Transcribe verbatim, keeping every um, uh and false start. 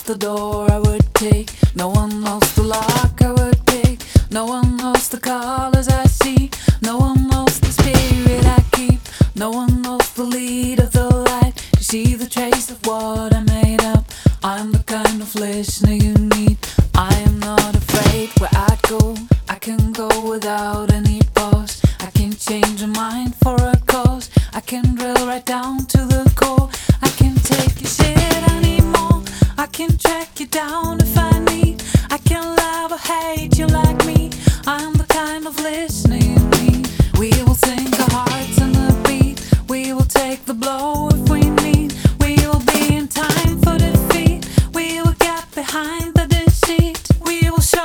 the door I would take, no one else to lock I would pick, no one